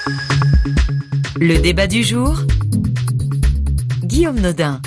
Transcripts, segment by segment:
Le débat du jour, Guillaume Nodin.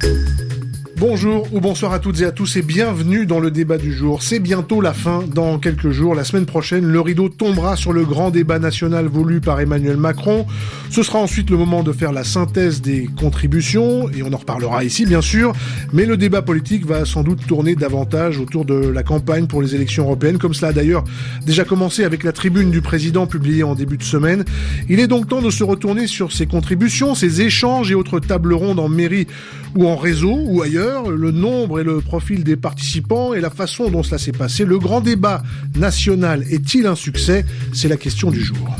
Bonjour ou bonsoir à toutes et à tous et bienvenue dans le débat du jour. C'est bientôt la fin, dans quelques jours, la semaine prochaine, le rideau tombera sur le grand débat national voulu par Emmanuel Macron. Ce sera ensuite le moment de faire la synthèse des contributions, et on en reparlera ici bien sûr, mais le débat politique va sans doute tourner davantage autour de la campagne pour les élections européennes, comme cela a d'ailleurs déjà commencé avec la tribune du président publiée en début de semaine. Il est donc temps de se retourner sur ces contributions, ces échanges et autres tables rondes en mairie ou en réseau ou ailleurs, le nombre et le profil des participants et la façon dont cela s'est passé. Le grand débat national est-il un succès ? C'est la question du jour.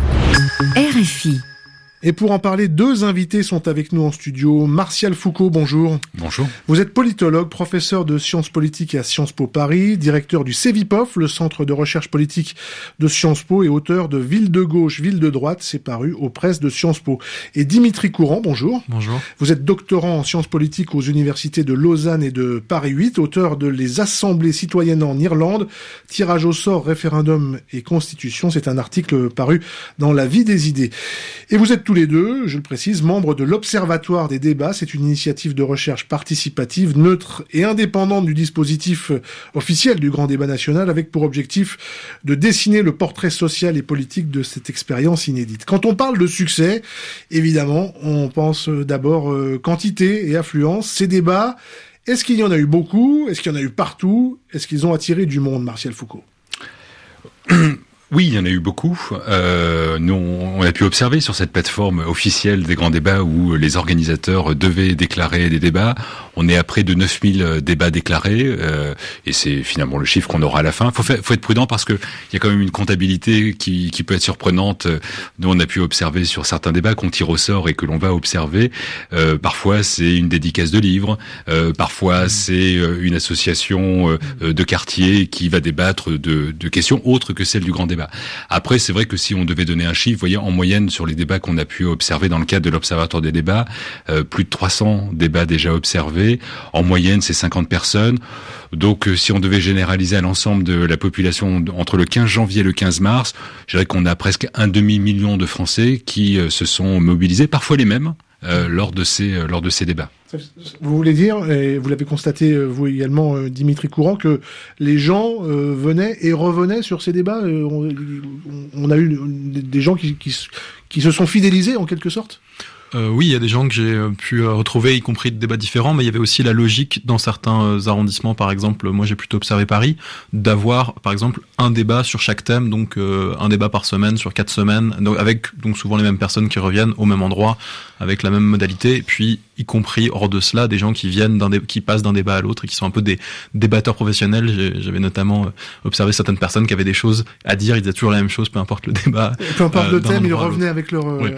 RFI. Et pour en parler, deux invités sont avec nous en studio. Martial Foucault, bonjour. Bonjour. Vous êtes politologue, professeur de sciences politiques à Sciences Po Paris, directeur du CEVIPOF, le centre de recherche politique de Sciences Po, et auteur de Ville de gauche, ville de droite, c'est paru aux presses de Sciences Po. Et Dimitri Courant, bonjour. Bonjour. Vous êtes doctorant en sciences politiques aux universités de Lausanne et de Paris 8, auteur de Les Assemblées citoyennes en Irlande, tirage au sort, référendum et constitution. C'est un article paru dans La Vie des idées. Et vous êtes tous les deux, je le précise, membres de l'Observatoire des débats. C'est une initiative de recherche participative, neutre et indépendante du dispositif officiel du grand débat national, avec pour objectif de dessiner le portrait social et politique de cette expérience inédite. Quand on parle de succès, évidemment, on pense d'abord quantité et affluence. Ces débats, est-ce qu'il y en a eu beaucoup ? Est-ce qu'il y en a eu partout ? Est-ce qu'ils ont attiré du monde, Martial Foucault ? Oui, il y en a eu beaucoup. Nous, on a pu observer sur cette plateforme officielle des grands débats où les organisateurs devaient déclarer des débats. On est à près de 9000 débats déclarés, et c'est finalement le chiffre qu'on aura à la fin. Faut être prudent parce que il y a quand même une comptabilité qui peut être surprenante. Nous, on a pu observer sur certains débats qu'on tire au sort et que l'on va observer. Parfois, c'est une dédicace de livres. Parfois, c'est une association de quartier qui va débattre de questions autres que celles du grand débat. Après, c'est vrai que si on devait donner un chiffre, vous voyez, en moyenne, sur les débats qu'on a pu observer dans le cadre de l'Observatoire des débats, plus de 300 débats déjà observés. En moyenne, c'est 50 personnes. Donc, si on devait généraliser à l'ensemble de la population entre le 15 janvier et le 15 mars, je dirais qu'on a presque un demi-million de Français qui se sont mobilisés, parfois les mêmes, lors de ces débats. Vous voulez dire, et vous l'avez constaté vous également, Dimitri Courant, que les gens venaient et revenaient sur ces débats. On a eu des gens qui se sont fidélisés en quelque sorte. Oui, il y a des gens que j'ai pu retrouver, y compris de débats différents, mais il y avait aussi la logique dans certains arrondissements, par exemple, moi j'ai plutôt observé Paris, d'avoir par exemple un débat sur chaque thème, donc un débat par semaine sur 4 semaines, donc avec donc souvent les mêmes personnes qui reviennent au même endroit, avec la même modalité, et puis y compris hors de cela des gens qui viennent qui passent d'un débat à l'autre et qui sont un peu des débatteurs professionnels. J'avais notamment observé certaines personnes qui avaient des choses à dire, ils disaient toujours la même chose, peu importe le débat. Peu importe le thème, ils revenaient avec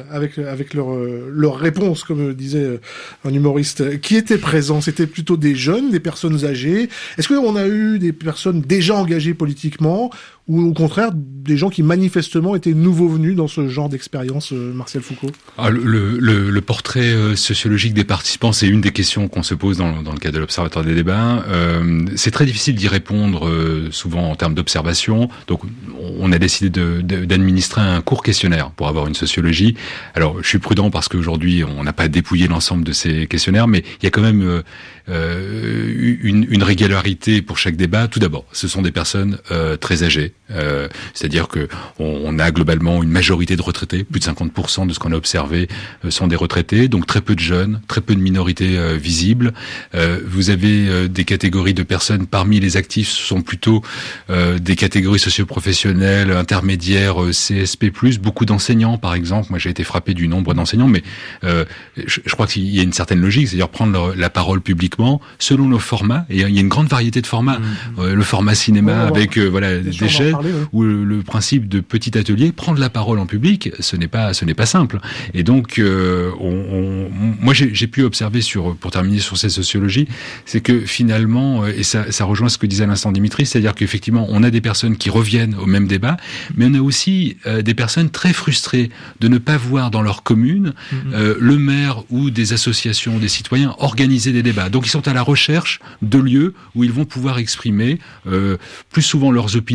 leur réponse, comme disait un humoriste. Qui était présent ? C'était plutôt des jeunes, des personnes âgées. Est-ce qu'on a eu des personnes déjà engagées politiquement, ou au contraire des gens qui manifestement étaient nouveaux venus dans ce genre d'expérience, Martial Foucault ? Le portrait sociologique des participants, c'est une des questions qu'on se pose dans le cadre de l'Observatoire des débats. C'est très difficile d'y répondre souvent en termes d'observation. Donc on a décidé d'administrer un court questionnaire pour avoir une sociologie. Alors je suis prudent parce qu'aujourd'hui on n'a pas dépouillé l'ensemble de ces questionnaires, mais il y a quand même une régularité pour chaque débat. Tout d'abord, ce sont des personnes très âgées. C'est-à-dire que on a globalement une majorité de retraités, plus de 50% de ce qu'on a observé sont des retraités, donc très peu de jeunes, très peu de minorités visibles. Vous avez des catégories de personnes parmi les actifs, ce sont plutôt des catégories socio-professionnelles, intermédiaires, CSP+, beaucoup d'enseignants par exemple. Moi j'ai été frappé du nombre d'enseignants, mais je crois qu'il y a une certaine logique, c'est-à-dire prendre la parole publiquement selon nos formats, et il y a une grande variété de formats. Le format cinéma avec des chaises, ou le principe de petit atelier, prendre la parole en public, ce n'est pas simple. Et donc moi j'ai pu observer pour terminer sur ces sociologies, c'est que finalement, et ça rejoint ce que disait à l'instant Dimitri, c'est-à-dire qu'effectivement on a des personnes qui reviennent au même débat, mais on a aussi des personnes très frustrées de ne pas voir dans leur commune le maire ou des associations, des citoyens organiser des débats. Donc ils sont à la recherche de lieux où ils vont pouvoir exprimer plus souvent leurs opinions que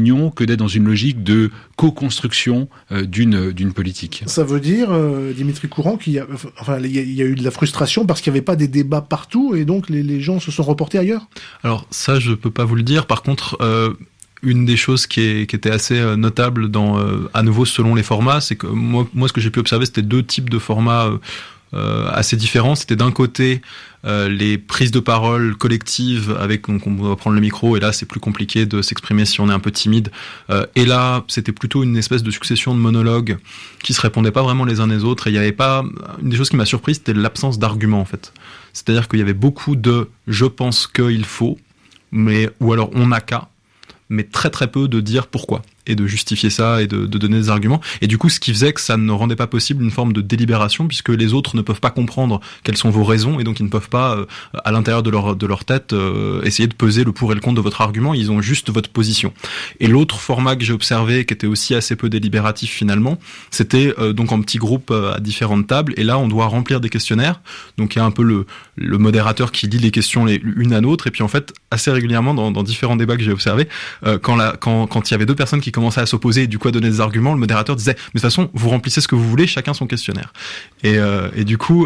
que d'être dans une logique de co-construction d'une politique. Ça veut dire, Dimitri Courant, qu'il y a eu de la frustration parce qu'il n'y avait pas des débats partout et donc les gens se sont reportés ailleurs? Alors ça, je peux pas vous le dire. Par contre, une des choses qui était assez notable à nouveau selon les formats, c'est que moi ce que j'ai pu observer, c'était deux types de formats assez différents. C'était d'un côté les prises de parole collectives donc on va prendre le micro et là c'est plus compliqué de s'exprimer si on est un peu timide. Et là c'était plutôt une espèce de succession de monologues qui se répondaient pas vraiment les uns les autres. Et il y avait pas, une des choses qui m'a surpris, c'était l'absence d'arguments en fait. C'est-à-dire qu'il y avait beaucoup de je pense qu'il faut, ou alors on n'a qu'à, mais très très peu de dire pourquoi et de justifier ça et de donner des arguments. Et du coup, ce qui faisait que ça ne rendait pas possible une forme de délibération, puisque les autres ne peuvent pas comprendre quelles sont vos raisons, et donc ils ne peuvent pas, à l'intérieur de leur tête, essayer de peser le pour et le contre de votre argument. Ils ont juste votre position. Et l'autre format que j'ai observé, qui était aussi assez peu délibératif finalement, c'était donc en petits groupes à différentes tables, et là on doit remplir des questionnaires. Donc il y a un peu le modérateur qui lit les questions l'une à l'autre, et puis en fait, assez régulièrement dans différents débats que j'ai observés, quand il y avait deux personnes qui commençaient à s'opposer et du coup à donner des arguments, le modérateur disait mais de toute façon vous remplissez ce que vous voulez, chacun son questionnaire. Et du coup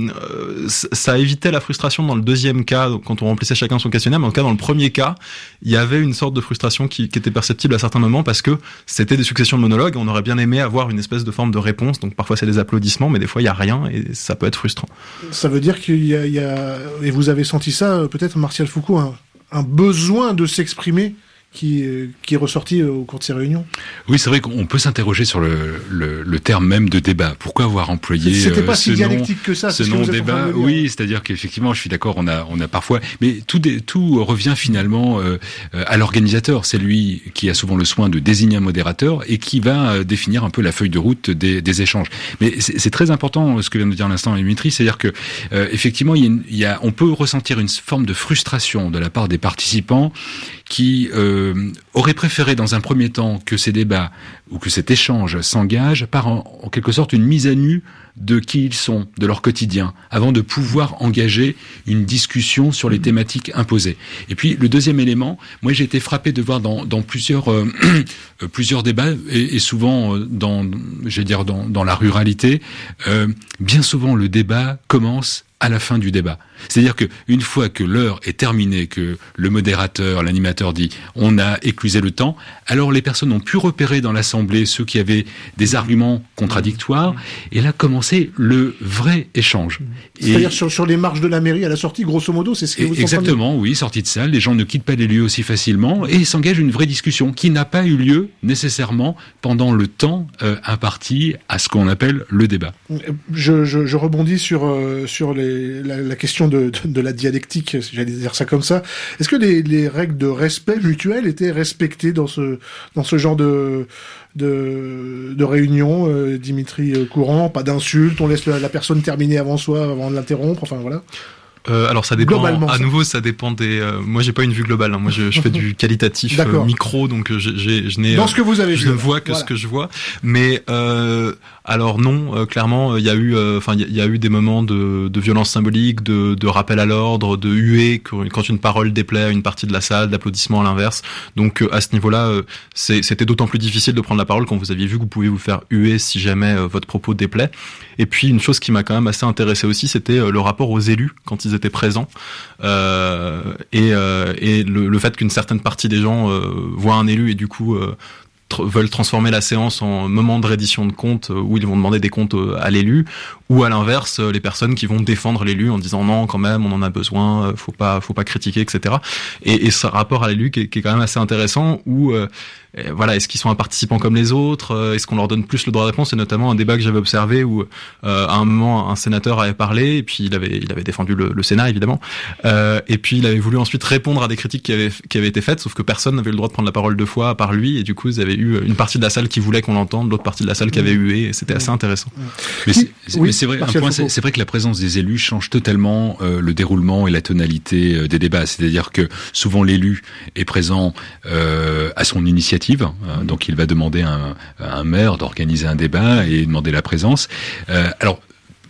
ça évitait la frustration dans le deuxième cas quand on remplissait chacun son questionnaire, mais en tout cas dans le premier cas il y avait une sorte de frustration qui était perceptible à certains moments parce que c'était des successions de monologues. On aurait bien aimé avoir une espèce de forme de réponse, donc parfois c'est des applaudissements, mais des fois il y a rien et ça peut être frustrant. Ça veut dire qu'il y a et vous avez senti ça peut-être, Martial Foucault, un besoin de s'exprimer qui est ressorti au cours de ces réunions. Oui, c'est vrai qu'on peut s'interroger sur le terme même de débat. Pourquoi avoir employé c'était pas si dialectique que ça, ce nom débat? Oui, c'est-à-dire qu'effectivement, je suis d'accord, on a parfois, mais tout revient finalement à l'organisateur. C'est lui qui a souvent le soin de désigner un modérateur et qui va définir un peu la feuille de route des échanges. Mais c'est très important ce que vient de dire à l'instant Dimitri, c'est-à-dire que effectivement, on peut ressentir une forme de frustration de la part des participants qui aurait préféré dans un premier temps que ces débats ou que cet échange s'engage par en quelque sorte une mise à nu de qui ils sont, de leur quotidien, avant de pouvoir engager une discussion sur les thématiques imposées. Et puis le deuxième élément, moi j'ai été frappé de voir dans plusieurs débats et souvent dans la ruralité, bien souvent le débat commence à la fin du débat. C'est-à-dire que une fois que l'heure est terminée, que le modérateur, l'animateur dit on a éclusé le temps, alors les personnes ont pu repérer dans l'assemblée ceux qui avaient des arguments contradictoires, et là commençait le vrai échange. C'est-à-dire sur les marches de la mairie à la sortie, grosso modo, c'est ce que vous entendez ? Exactement, oui, sortie de salle, les gens ne quittent pas les lieux aussi facilement et s'engage une vraie discussion qui n'a pas eu lieu nécessairement pendant le temps imparti à ce qu'on appelle le débat. Je rebondis sur la question de la dialectique, si j'allais dire ça comme ça. Est-ce que les règles de respect mutuel étaient respectées dans ce genre de réunion, Dimitri Courant? Pas d'insultes, on laisse la personne terminer avant de l'interrompre, enfin voilà. Alors ça dépend. À nouveau, ça dépend des. Moi, j'ai pas une vue globale. Moi, je fais du qualitatif micro, donc je n'ai. Dans ce que vous avez vu, je ne vois que ce que je vois. Mais alors non, clairement, il y a eu des moments de violence symbolique, de rappel à l'ordre, de huée quand une parole déplaît à une partie de la salle, d'applaudissements à l'inverse. Donc à ce niveau-là, c'était d'autant plus difficile de prendre la parole quand vous aviez vu que vous pouviez vous faire huer si jamais votre propos déplaît. Et puis une chose qui m'a quand même assez intéressé aussi, c'était le rapport aux élus quand ils étaient présents, et le fait qu'une certaine partie des gens voient un élu et du coup veulent transformer la séance en moment de reddition de comptes où ils vont demander des comptes à l'élu, ou à l'inverse les personnes qui vont défendre l'élu en disant non, quand même on en a besoin, faut pas critiquer, etc. Et ce rapport à l'élu qui est quand même assez intéressant, où voilà, est-ce qu'ils sont un participant comme les autres, est-ce qu'on leur donne plus le droit de réponse? C'est notamment un débat que j'avais observé où à un moment un sénateur avait parlé et puis il avait défendu le Sénat évidemment, et puis il avait voulu ensuite répondre à des critiques qui avaient été faites, sauf que personne n'avait le droit de prendre la parole deux fois à part lui, et du coup vous avez eu une partie de la salle qui voulait qu'on l'entende, l'autre partie de la salle qui avait hué, et c'était assez intéressant. Mais c'est vrai, c'est vrai que la présence des élus change totalement le déroulement et la tonalité des débats. C'est-à-dire que souvent l'élu est présent à son initiative, donc il va demander à un maire d'organiser un débat et demander la présence. Alors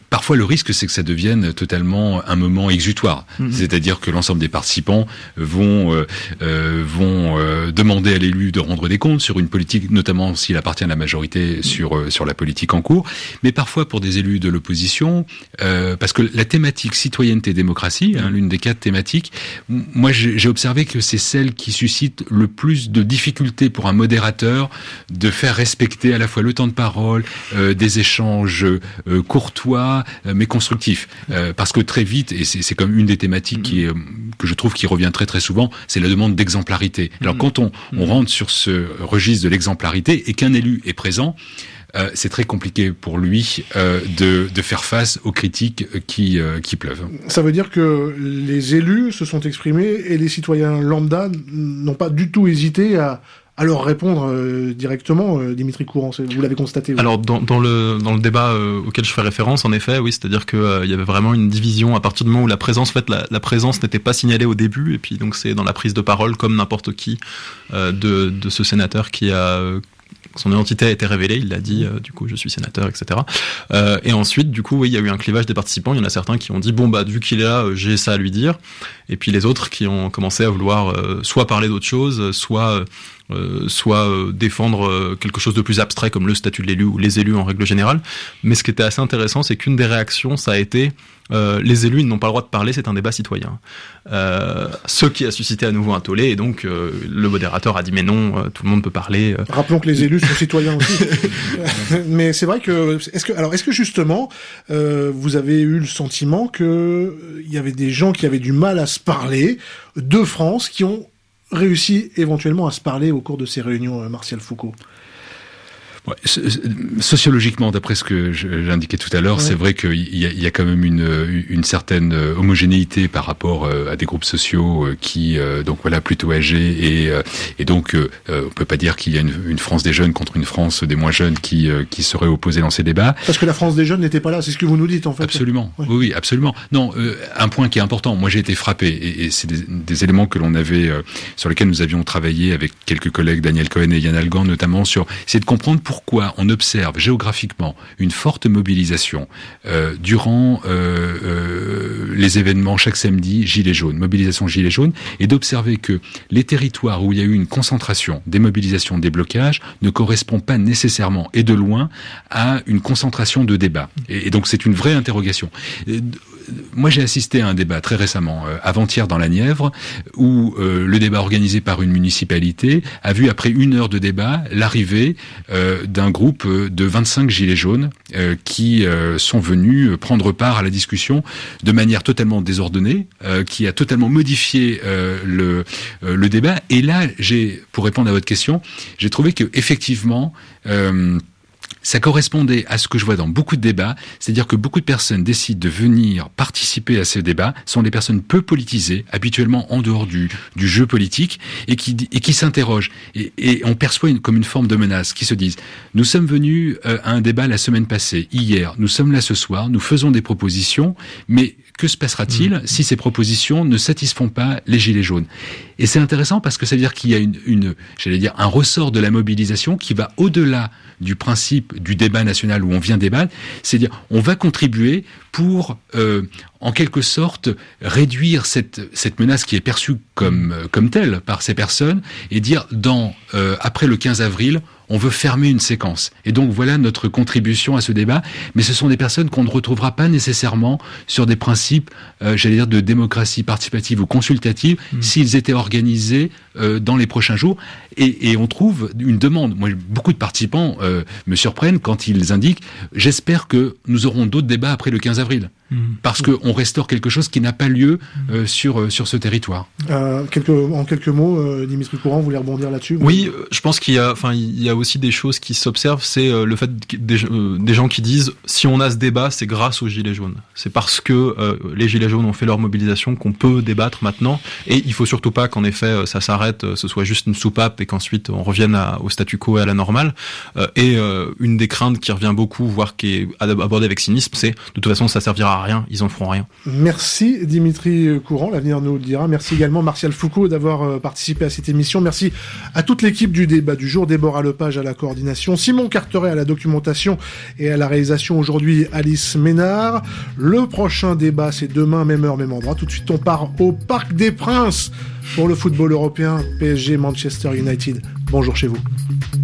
parfois le risque c'est que ça devienne totalement un moment exutoire, c'est-à-dire que l'ensemble des participants vont demander à l'élu de rendre des comptes sur une politique, notamment s'il appartient à la majorité sur la politique en cours, mais parfois pour des élus de l'opposition, parce que la thématique citoyenneté démocratie, l'une des 4 thématiques, moi j'ai observé que c'est celle qui suscite le plus de difficultés pour un modérateur de faire respecter à la fois le temps de parole, des échanges courtois mais constructifs, parce que très vite, et c'est comme une des thématiques que je trouve qui revient très très souvent, c'est la demande d'exemplarité. Alors quand on rentre sur ce registre de l'exemplarité et qu'un élu est présent, c'est très compliqué pour lui de faire face aux critiques qui pleuvent. Ça veut dire que les élus se sont exprimés et les citoyens lambda n'ont pas du tout hésité à leur répondre directement, Dimitri Courant, vous l'avez constaté. Alors dans le débat auquel je fais référence, en effet, oui, c'est-à-dire que il y avait vraiment une division à partir du moment où la présence, en fait, la présence n'était pas signalée au début, et puis donc c'est dans la prise de parole, comme n'importe qui, de ce sénateur qui a son identité a été révélée, il l'a dit, du coup je suis sénateur, etc. Et ensuite, du coup, oui, il y a eu un clivage des participants. Il y en a certains qui ont dit bon bah vu qu'il est là, j'ai ça à lui dire. Et puis les autres qui ont commencé à vouloir soit parler d'autre chose, soit défendre quelque chose de plus abstrait comme le statut de l'élu ou les élus en règle générale. Mais ce qui était assez intéressant, c'est qu'une des réactions, ça a été les élus, ils n'ont pas le droit de parler, c'est un débat citoyen. Ce qui a suscité à nouveau un tollé, et donc le modérateur a dit mais non, tout le monde peut parler. Rappelons que les élus sont citoyens aussi. Mais c'est vrai que est-ce que justement vous avez eu le sentiment que il y avait des gens qui avaient du mal à se parler de France qui ont réussi éventuellement à se parler au cours de ces réunions, Martial Foucault? Ouais, sociologiquement, d'après ce que j'indiquais tout à l'heure, c'est vrai qu'il y a quand même une certaine homogénéité par rapport à des groupes sociaux qui donc voilà plutôt âgés et donc on peut pas dire qu'il y a une France des jeunes contre une France des moins jeunes qui serait opposée dans ces débats. Parce que la France des jeunes n'était pas là, c'est ce que vous nous dites en fait. Absolument, oui, absolument. Non, un point qui est important. Moi, j'ai été frappé et c'est des éléments que l'on avait sur lesquels nous avions travaillé avec quelques collègues, Daniel Cohen et Yann Algan notamment, c'est de comprendre pourquoi on observe géographiquement une forte mobilisation durant les événements chaque samedi Gilets jaunes, mobilisation Gilets jaunes, et d'observer que les territoires où il y a eu une concentration des mobilisations, des blocages, ne correspondent pas nécessairement et de loin à une concentration de débats. Et donc c'est une vraie interrogation. Moi, j'ai assisté à un débat très récemment, avant-hier dans la Nièvre, où le débat organisé par une municipalité a vu, après 1 heure de débat, l'arrivée d'un groupe de 25 gilets jaunes qui sont venus prendre part à la discussion de manière totalement désordonnée, qui a totalement modifié le débat. Et là, pour répondre à votre question, j'ai trouvé que effectivement ça correspondait à ce que je vois dans beaucoup de débats, c'est-à-dire que beaucoup de personnes décident de venir participer à ces débats, sont des personnes peu politisées, habituellement en dehors du jeu politique, et qui s'interrogent. Et on perçoit comme une forme de menace, qui se disent, nous sommes venus à un débat la semaine passée, hier, nous sommes là ce soir, nous faisons des propositions, mais que se passera-t-il si ces propositions ne satisfont pas les gilets jaunes? Et c'est intéressant parce que ça veut dire qu'il y a j'allais dire, un ressort de la mobilisation qui va au-delà du principe du débat national où on vient débattre, c'est-à-dire on va contribuer pour en quelque sorte réduire cette menace qui est perçue comme telle par ces personnes et dire après le 15 avril on veut fermer une séquence. Et donc voilà notre contribution à ce débat, mais ce sont des personnes qu'on ne retrouvera pas nécessairement sur des principes, j'allais dire, de démocratie participative ou consultative, s'ils étaient organisés dans les prochains jours. Et on trouve une demande. Moi, beaucoup de participants me surprennent quand ils indiquent « J'espère que nous aurons d'autres débats après le 15 avril ». Parce qu'on restaure quelque chose qui n'a pas lieu sur ce territoire. En quelques mots, Dimitri Courant, vous voulez rebondir là-dessus? Oui, je pense qu'il y a aussi des choses qui s'observent, c'est le fait des gens qui disent si on a ce débat, c'est grâce aux Gilets jaunes. C'est parce que les Gilets jaunes ont fait leur mobilisation qu'on peut débattre maintenant, et il faut surtout pas qu'en effet ça s'arrête, ce soit juste une soupape et qu'ensuite on revienne au statu quo et à la normale. Et une des craintes qui revient beaucoup, voire qui est abordée avec cynisme, c'est de toute façon ça servira à à rien, ils en feront rien. Merci Dimitri Courant, l'avenir nous le dira. Merci également Martial Foucault d'avoir participé à cette émission. Merci à toute l'équipe du débat du jour, Déborah Lepage à la coordination, Simon Carteret à la documentation et à la réalisation, aujourd'hui Alice Ménard. Le prochain débat, c'est demain, même heure, même endroit. Tout de suite, on part au Parc des Princes pour le football européen, PSG Manchester United. Bonjour chez vous.